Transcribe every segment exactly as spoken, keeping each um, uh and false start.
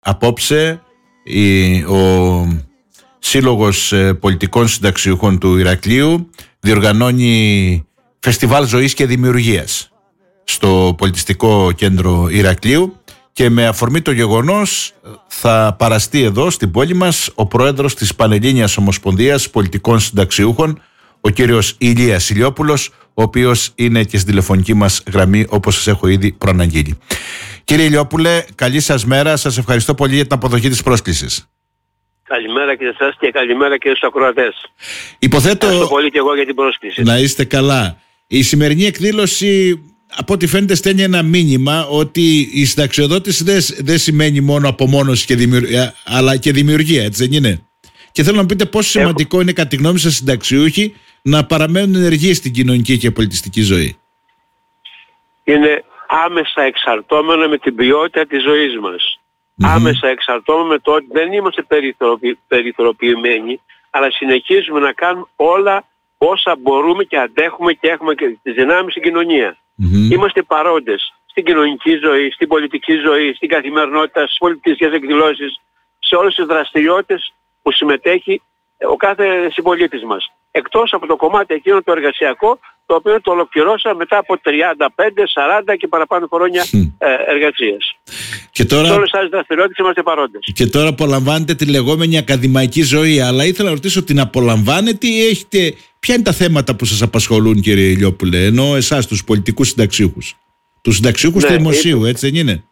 Απόψε η, ο Σύλλογος Πολιτικών Συνταξιούχων του Ηρακλείου διοργανώνει φεστιβάλ ζωής και δημιουργίας στο Πολιτιστικό Κέντρο Ηρακλείου και με αφορμή το γεγονός θα παραστεί εδώ στην πόλη μας ο πρόεδρος της Πανελλήνιας Ομοσπονδίας Πολιτικών Συνταξιούχων, ο κύριος Ηλίας Ηλιόπουλος, ο οποίος είναι και στην τηλεφωνική μας γραμμή, όπως σας έχω ήδη προαναγγείλει. Κύριε Ηλιόπουλε, καλή σας μέρα. Σας ευχαριστώ πολύ για την αποδοχή της πρόσκλησης. Καλημέρα και σε εσάς και καλημέρα και στους ακροατές. Υποθέτω... Ευχαριστώ πολύ και εγώ για την πρόσκληση. Να είστε καλά. Η σημερινή εκδήλωση, από ό,τι φαίνεται, στέλνει ένα μήνυμα ότι η συνταξιοδότηση δεν, δεν σημαίνει μόνο απομόνωση και δημιουργία, αλλά και δημιουργία, έτσι δεν είναι? Και θέλω να πείτε πόσο σημαντικό Έχω... είναι κατά τη γνώμη σας συνταξιούχοι να παραμένουν ενεργοί στην κοινωνική και πολιτιστική ζωή. Είναι άμεσα εξαρτώμενο με την ποιότητα της ζωής μας. Mm-hmm. Άμεσα εξαρτώμενο με το ότι δεν είμαστε περιθωριοι... περιθωριοποιημένοι, αλλά συνεχίζουμε να κάνουμε όλα όσα μπορούμε και αντέχουμε και έχουμε και τις δυνάμεις στην κοινωνία. Mm-hmm. Είμαστε παρόντες στην κοινωνική ζωή, στην πολιτική ζωή, στην καθημερινότητα, στις πολιτικές εκδηλώσεις, σε όλες τις δραστηριότητες που συμμετέχει ο κάθε συμπολίτης μας. Εκτός από το κομμάτι εκείνο το εργασιακό, το οποίο το ολοκληρώσαμε μετά από τριάντα πέντε, σαράντα και παραπάνω χρόνια ε, εργασίας. Και τώρα... σε όλες τις άλλες δραστηριότητες είμαστε παρόντες. Και τώρα απολαμβάνετε τη λεγόμενη ακαδημαϊκή ζωή, αλλά ήθελα να ρωτήσω, την απολαμβάνετε ή έχετε... Ποια είναι τα θέματα που σας απασχολούν, κύριε Ηλιόπουλε, ενώ εσάς τους πολιτικούς συνταξιούχους? Τους συνταξιούχους ναι, του δημοσίου, έτσι δεν είναι?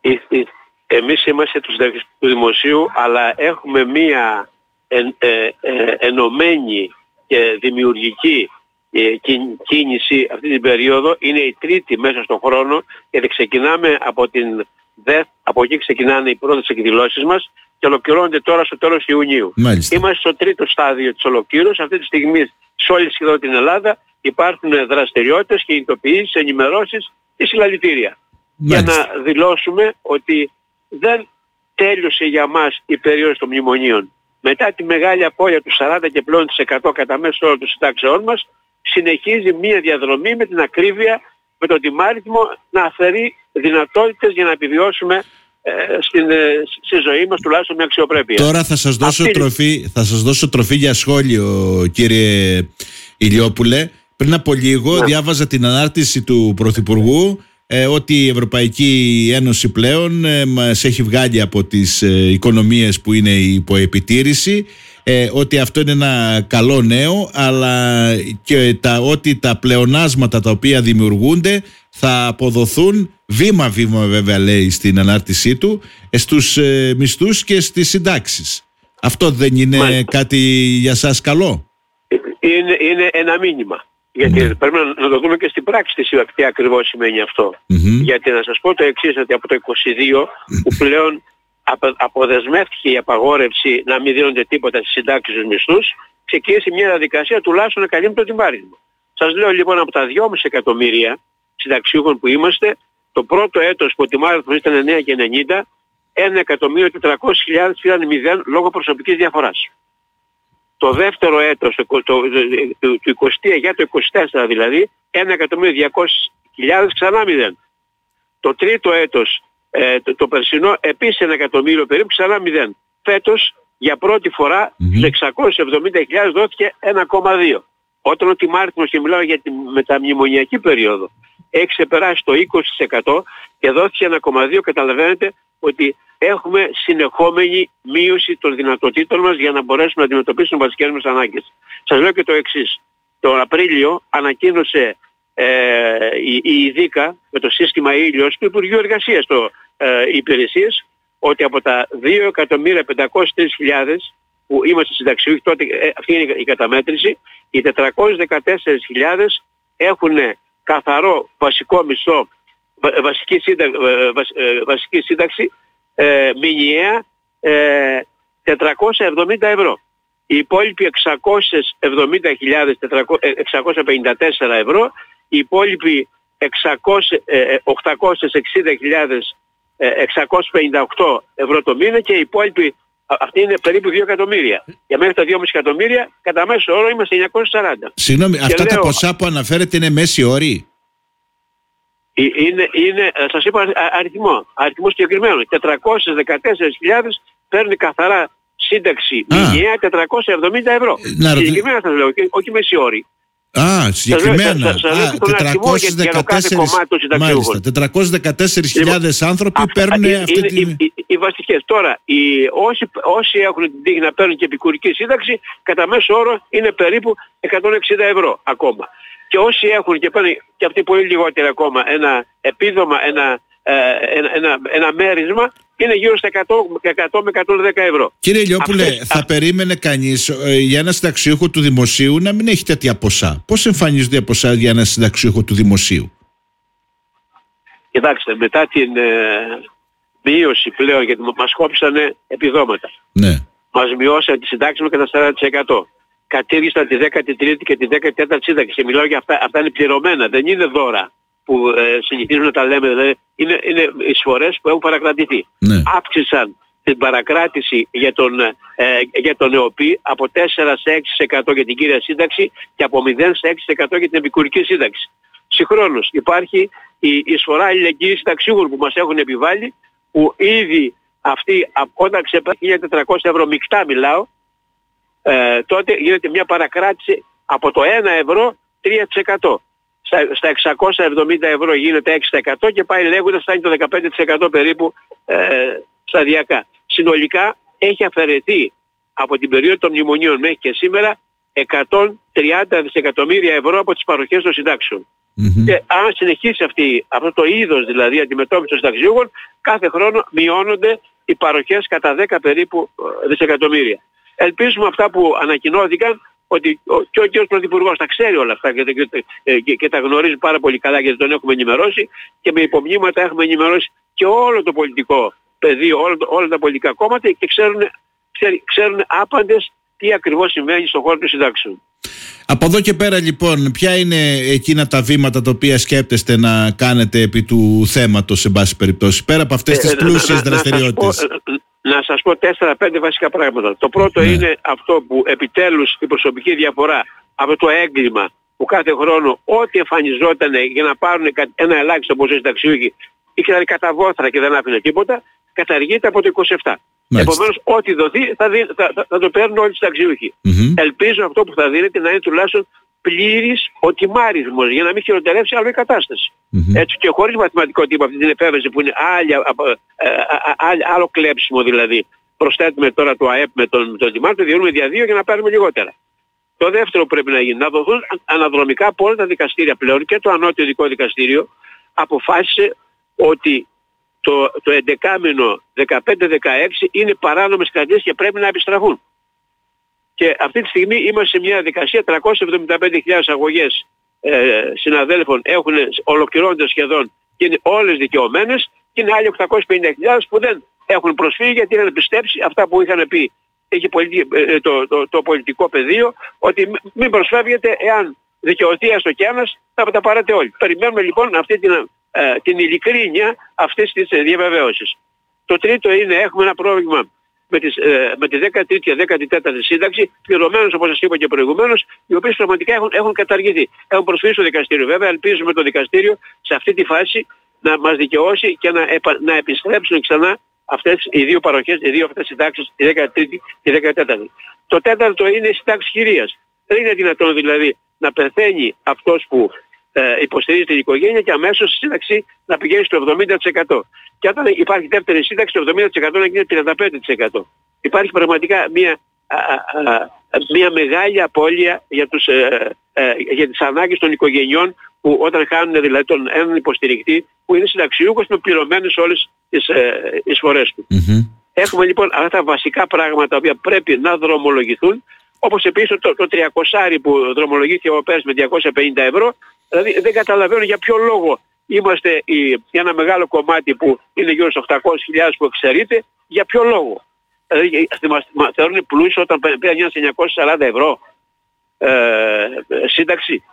Εμείς είμαστε τους συνταξιούχους του δημοσίου, αλλά έχουμε μία εν, ε, ε, ενωμένη και δημιουργική ε, κίνηση αυτή την περίοδο. Είναι η τρίτη μέσα στον χρόνο, γιατί ξεκινάμε από την ΔΕΘ, από εκεί ξεκινάνε οι πρώτες εκδηλώσεις μας και ολοκληρώνονται τώρα στο τέλος Ιουνίου. Μάλιστα. Είμαστε στο τρίτο στάδιο της ολοκλήρωσης. Αυτή τη στιγμή σε όλη σχεδόν την Ελλάδα υπάρχουν δραστηριότητες, κινητοποιήσεις, ενημερώσεις και συλλαλητήρια. Για να δηλώσουμε ότι δεν τέλειωσε για μας η περίοδος των μνημονίων. Μετά τη μεγάλη απώλεια του σαράντα και πλέον τοις εκατό κατά μέσο όρο των συντάξεών μας, συνεχίζει μία διαδρομή με την ακρίβεια, με τον τιμάριθμο να αφαιρεί δυνατότητες για να επιβιώσουμε ε, στην, ε, στη ζωή μας, τουλάχιστον με αξιοπρέπεια. Τώρα θα σας δώσω, Αυτή... τροφή, θα σας δώσω τροφή για σχόλιο, κύριε Ηλιόπουλε. Πριν από λίγο ναι. διάβαζα την ανάρτηση του Πρωθυπουργού ε, ότι η Ευρωπαϊκή Ένωση πλέον ε, μας έχει βγάλει από τις ε, οικονομίες που είναι υπό επιτήρηση, ε, ότι αυτό είναι ένα καλό νέο, αλλά και τα, ότι τα πλεονάσματα τα οποία δημιουργούνται θα αποδοθούν βήμα-βήμα, βέβαια λέει στην ανάρτησή του, στους ε, μισθούς και στις συντάξεις. Αυτό δεν είναι Μάλιστα. κάτι για σας καλό? Είναι, είναι ένα μήνυμα. Γιατί mm-hmm. πρέπει να, να το δούμε και στην πράξη τι ακριβώς σημαίνει αυτό. Mm-hmm. Γιατί να σας πω το εξής, ότι από το είκοσι δύο mm-hmm. που πλέον απο, αποδεσμεύτηκε η απαγόρευση να μην δίνονται τίποτα στις συντάξεις στους μισθούς, ξεκίνησε μια διαδικασία τουλάχιστον να καλύπτει το τιμάριθμο. Σας λέω λοιπόν, από τα δυόμισι εκατομμύρια συνταξιούχων που είμαστε, το πρώτο έτος που ο τιμάριθμος ήταν εννέα και ενενήντα, ένα εκατομμύριο τετρακόσιες χιλιάδες πήραν μηδέν λόγω προσωπικής διαφοράς. Το δεύτερο έτος, το, το, το, το, το είκοσι τρία για το είκοσι τέσσερα δηλαδή, ένα εκατομμύριο διακόσιες χιλιάδες ξανά μηδέν. Το τρίτο έτος, ε, το, το περσινό, επίσης ένα εκατομμύριο περίπου ξανά μηδέν. Φέτος, για πρώτη φορά, mm-hmm. στους εξακόσιες εβδομήντα χιλιάδες δόθηκε ένα κόμμα δύο. Όταν ο τιμάριθμος, και μιλάω για τη μεταμνημονιακή περίοδο, έχει ξεπεράσει το είκοσι τοις εκατό και δόθηκε ένα κόμμα δύο, καταλαβαίνετε ότι έχουμε συνεχόμενη μείωση των δυνατοτήτων μας για να μπορέσουμε να αντιμετωπίσουμε βασικές μας ανάγκες. Σας λέω και το εξής. Τον Απρίλιο ανακοίνωσε ε, η, η ΙΔΙΚΑ με το σύστημα Ήλιος του Υπουργείου Εργασίας το, ε, υπηρεσίες, ότι από τα δύο εκατομμύρια πεντακόσιες τρεις χιλιάδες που είμαστε συνταξιούχοι, τότε ε, αυτή είναι η καταμέτρηση, οι τετρακόσιες δεκατέσσερις χιλιάδες έχουν καθαρό βασικό μισθό, βασική, σύντα, βασ, βασική σύνταξη, ε, μηνιαία ε, τετρακόσια εβδομήντα ευρώ. Οι υπόλοιποι εξακόσιες εβδομήντα χιλιάδες εξακόσια πενήντα τέσσερα ευρώ, οι υπόλοιποι οκτακόσιες εξήντα χιλιάδες εξακόσια πενήντα οκτώ ευρώ το μήνα και οι υπόλοιποι, αυτή είναι περίπου δύο εκατομμύρια. Για μέχρι τα δυόμισι εκατομμύρια, κατά μέσο όρο είμαστε εννιακόσια σαράντα. Συγγνώμη, και αυτά λέω, τα ποσά που αναφέρετε είναι μέση όρη? Είναι, είναι, σας είπα αριθμό, αριθμό συγκεκριμένο. τετρακόσιες δεκατέσσερις χιλιάδες παίρνει καθαρά σύνταξη μηνιαία τετρακόσια εβδομήντα ευρώ. Να, συγκεκριμένα σας λέω, όχι μεσιόρι. Α, συγκεκριμένα. τετρακόσιες δεκατέσσερις χιλιάδες άνθρωποι παίρνουν είναι, αυτή τη... Οι, οι, οι βασικές. Τώρα, οι, όσοι, όσοι έχουν την τύχη να παίρνουν και επικουρική σύνταξη, κατά μέσο όρο είναι περίπου εκατόν εξήντα ευρώ ακόμα. Και όσοι έχουν και παίρνουν και αυτοί πολύ λιγότερο ακόμα ένα επίδομα, ένα, ένα, ένα, ένα μέρισμα, είναι γύρω στα εκατό με εκατόν δέκα ευρώ. Κύριε Ηλιόπουλε, Αυτές, θα α... περίμενε κανείς ε, για ένα συνταξιούχο του δημοσίου να μην έχει τέτοια ποσά. Πώς εμφανίζονται οι ποσά για ένα συνταξιούχο του δημοσίου? Κοιτάξτε, μετά την ε, μείωση πλέον, γιατί μας κόψανε επιδόματα. Ναι. Μας μειώσανε τη συντάξη με κατά σαράντα τοις εκατό. Κατήργησαν τη δέκατη τρίτη και τη δέκατη τέταρτη σύνταξη. Και μιλάω για αυτά, αυτά είναι πληρωμένα, δεν είναι δώρα που ε, συνηθίζουν να τα λέμε, δηλαδή είναι, είναι εισφορές που έχουν παρακρατηθεί. Ναι. Αύξησαν την παρακράτηση για τον, ε, για τον ΕΟΠΗ από τέσσερα σε έξι τοις εκατό για την κύρια σύνταξη και από μηδέν σε έξι τοις εκατό για την επικουρική σύνταξη. Συγχρόνως υπάρχει η εισφορά αλληλεγγύης συνταξιούχων που μας έχουν επιβάλει, που ήδη αυτή όταν ξεπεράσει χίλια τετρακόσια ευρώ μεικτά μιλάω, ε, τότε γίνεται μια παρακράτηση από το ένα ευρώ τρία τοις εκατό. Στα εξακόσια εβδομήντα ευρώ γίνεται έξι τοις εκατό και πάει λέγοντας φτάνει το δεκαπέντε τοις εκατό περίπου ε, σταδιακά. Συνολικά έχει αφαιρεθεί από την περίοδο των μνημονίων μέχρι και σήμερα εκατόν τριάντα δισεκατομμύρια ευρώ από τις παροχές των συντάξεων. Mm-hmm. Και αν συνεχίσει αυτή, αυτό το είδος δηλαδή αντιμετώπιση των συνταξιούχων, κάθε χρόνο μειώνονται οι παροχές κατά δέκα περίπου δισεκατομμύρια. Ελπίζουμε αυτά που ανακοινώθηκαν, ότι και ο κ. Πρωθυπουργός τα ξέρει όλα αυτά και, και, και, και τα γνωρίζει πάρα πολύ καλά, γιατί τον έχουμε ενημερώσει και με υπομνήματα έχουμε ενημερώσει και όλο το πολιτικό πεδίο, όλο, όλα τα πολιτικά κόμματα και ξέρουν, ξέρουν, ξέρουν άπαντες τι ακριβώς συμβαίνει στον χώρο των συντάξεων. Από εδώ και πέρα λοιπόν, ποια είναι εκείνα τα βήματα τα οποία σκέπτεστε να κάνετε επί του θέματος, σε πάση περιπτώσει, πέρα από αυτές τις πλούσιες δραστηριότητες? Να σας πω τέσσερα πέντε βασικά πράγματα. Το πρώτο ναι. είναι αυτό που επιτέλους η προσωπική διαφορά από το έγκλημα που κάθε χρόνο ό,τι εμφανιζόταν για να πάρουν ένα ελάχιστο ποσό συνταξιούχοι είχαν κατά βόθρα και δεν άφηνε τίποτα, καταργείται από το είκοσι επτά. Μάλιστα. Επομένως ό,τι δοθεί θα, δι, θα, θα, θα το παίρνουν όλοι οι συνταξιούχοι. Mm-hmm. Ελπίζω αυτό που θα δίνεται να είναι τουλάχιστον πλήρης ο τιμάρισμος για να μην χειροτερεύσει άλλο η κατάσταση. Mm-hmm. Έτσι και χωρίς μαθηματικό τύπο αυτή την επέμβαση που είναι άλλη, α, α, α, άλλο κλέψιμο δηλαδή. Προσθέτουμε τώρα το ΑΕΠ με τον, τον τιμάριο, το διαιρούμε δια δύο για να πάρουμε λιγότερα. Το δεύτερο που πρέπει να γίνει, να δοθούν αναδρομικά από όλα τα δικαστήρια πλέον και το ανώτιο ειδικό δικαστήριο αποφάσισε ότι το, το εντεκάμηνο δεκαπέντε δεκαέξι είναι παράνομες κρατήσεις και πρέπει να επιστραφούν. Και αυτή τη στιγμή είμαστε σε μια διαδικασία, τριακόσιες εβδομήντα πέντε χιλιάδες αγωγές ε, συναδέλφων έχουν ολοκληρώνονται σχεδόν και είναι όλες δικαιωμένες και είναι άλλοι οκτακόσιες πενήντα χιλιάδες που δεν έχουν προσφύγει γιατί είχαν πιστέψει αυτά που είχαν πει έχει πολιτι, ε, το, το, το πολιτικό πεδίο, ότι μην προσφεύγετε, εάν δικαιωθεί έστω κι ένας θα τα πάρετε όλοι. Περιμένουμε λοιπόν αυτή την, ε, την ειλικρίνεια αυτής της ε, διαβεβαίωσης. Το τρίτο είναι έχουμε ένα πρόβλημα με, τις, ε, με τη δέκατη τρίτη και δέκατη τέταρτη σύνταξη, πληρωμένους όπως σας είπα και προηγουμένως, οι οποίες πραγματικά έχουν, έχουν καταργηθεί. Έχουν προσφύγει στο δικαστήριο. Βέβαια ελπίζουμε το δικαστήριο σε αυτή τη φάση να μας δικαιώσει και να, επα, να επιστρέψουν ξανά αυτές οι δύο παροχές, οι δύο αυτές συντάξεις, η δέκατη τρίτη και η δέκατη τέταρτη. Το τέταρτο είναι η συντάξη χειρίας. Δεν είναι δυνατόν δηλαδή να πεθαίνει αυτός που ε, υποστηρίζει την οικογένεια και αμέσως η σύνταξη να πηγαίνει στο εβδομήντα τοις εκατό. Και όταν υπάρχει δεύτερη σύνταξη, το εβδομήντα τοις εκατό να γίνει τριάντα πέντε τοις εκατό. Υπάρχει πραγματικά μια, α, α, α, μια μεγάλη απώλεια για, τους, ε, ε, για τις ανάγκες των οικογενειών που όταν χάνουν δηλαδή τον έναν υποστηρικτή που είναι συνταξιούχος με πληρωμένες όλες τις ε, εισφορές του. Mm-hmm. Έχουμε λοιπόν αυτά τα βασικά πράγματα τα οποία πρέπει να δρομολογηθούν, όπως επίσης το, το τριακόσια που δρομολογήθηκε ο ΠΕΣ με διακόσια πενήντα ευρώ, δηλαδή δεν καταλαβαίνω για ποιο λόγο είμαστε η, για ένα μεγάλο κομμάτι που είναι γύρω στους οκτακόσιες χιλιάδες που εξαιρείται, για ποιο λόγο. Δηλαδή μας θεωρούν πλούσιο όταν πήραν εννιακόσια σαράντα ευρώ ε, σύνταξη.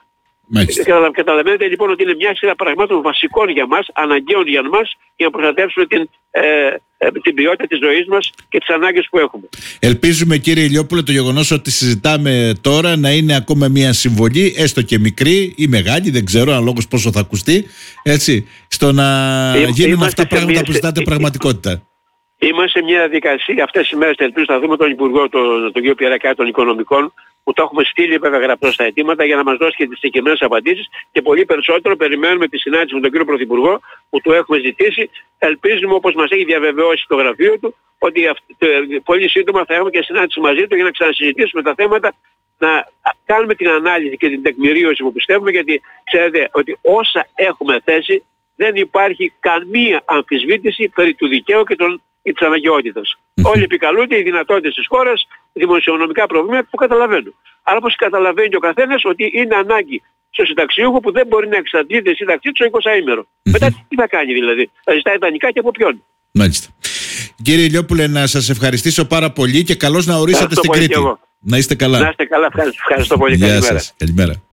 Καταλαβαίνετε λοιπόν ότι είναι μια σειρά πραγμάτων βασικών για μας, αναγκαίων για μας, για να προστατεύσουμε την, ε, ε, την ποιότητα της ζωής μας και τις ανάγκες που έχουμε. Ελπίζουμε, κύριε Ηλιόπουλε, το γεγονός ότι συζητάμε τώρα να είναι ακόμα μια συμβολή, έστω και μικρή ή μεγάλη, δεν ξέρω αναλόγως πόσο θα ακουστεί, έτσι, στο να ε, γίνουν αυτά τα πράγματα που ζητάτε πραγματικότητα. Είμαστε σε μια διαδικασία αυτές τις μέρες, ελπίζω να δούμε τον Υπουργό, τον, τον κ. Πιερακά των Οικονομικών, που το έχουμε στείλει βέβαια γραπτό στα αιτήματα για να μας δώσει και τις συγκεκριμένες απαντήσεις, και πολύ περισσότερο περιμένουμε τη συνάντηση με τον κύριο Πρωθυπουργό που του έχουμε ζητήσει. Ελπίζουμε, όπως μας έχει διαβεβαιώσει το γραφείο του, ότι αυ, το, πολύ σύντομα θα έχουμε και συνάντηση μαζί του για να ξανασυζητήσουμε τα θέματα, να κάνουμε την ανάλυση και την τεκμηρίωση που πιστεύουμε, γιατί ξέρετε ότι όσα έχουμε θέσει δεν υπάρχει καμία αμφισβήτηση περί του δικαίου και των ή της αναγκαιότητας. Mm-hmm. Όλοι επικαλούνται οι δυνατότητες της χώρας, δημοσιονομικά προβλήματα που καταλαβαίνουν. Άρα όπως καταλαβαίνει και ο καθένας ότι είναι ανάγκη στο συνταξιούχο που δεν μπορεί να εξαντλείται η σύνταξή του στο εικοσαήμερο. Mm-hmm. Μετά τι θα κάνει δηλαδή, θα ζητάει τα νικά και από ποιον. Μάλιστα. Κύριε Ηλιόπουλε, να σας ευχαριστήσω πάρα πολύ και καλώς να ορίσατε στην Κρήτη. Να είστε καλά. Να είστε καλά, ευχαριστώ πολύ. Γεια σας. Καλημέρα.